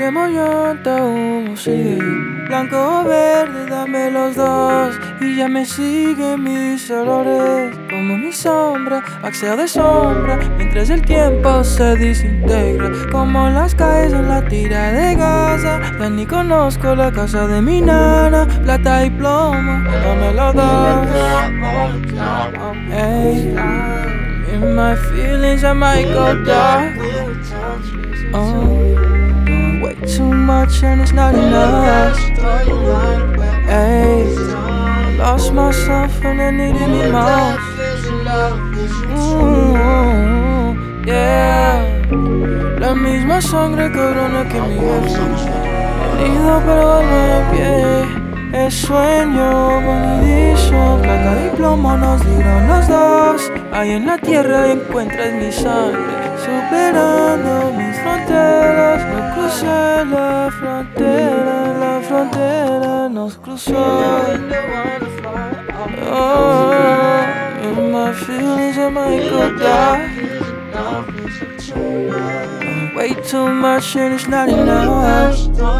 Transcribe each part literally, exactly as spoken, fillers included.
Quemo llanta, humo sigue. Blanco o verde, dame los dos. Y ya me siguen mis olores. Como mi sombra, baxeo de sombra. Mientras el tiempo se desintegra. Como las calles en la tira de Gaza. Ya ni conozco la casa de mi nana. Plata y plomo, dame los dos. Hey, in my feelings I might go dark. Oh, doing way too much and it's not enough. Hey, lost myself and I needed me most. Mm, yeah, la misma sangre cabrona que mi jefe. Herido pero alma de pie. Es sueño bonito, plata y plomo nos dieron los dos. Ahí en la tierra encuentras mi sangre, superando mis fronteras. No crucé la frontera, la frontera nos cruzó. Oh, in my feelings I might go die. Way too much and it's not enough.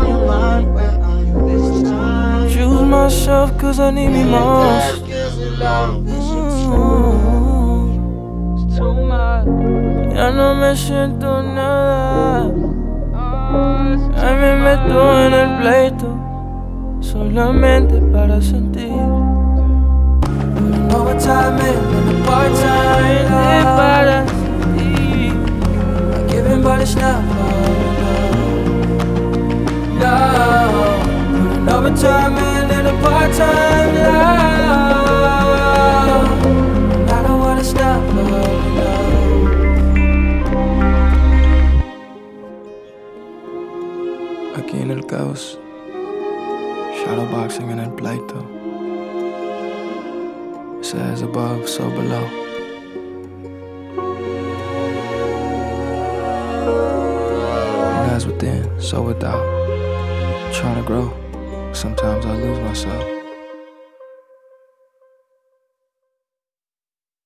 Choose myself cause I need me most. Mm-hmm. Ya no me siento nada. Ya me meto en el pleito solamente para sentir. Overtime and part-time para sentir. I'm giving but it's not love. No. Overtime and a part-time love. And I don't wanna stop loving love. Aquí en el caos, shadowboxing en el pleito. Says above, so below. And as within, so without. Trying to grow, sometimes I lose myself.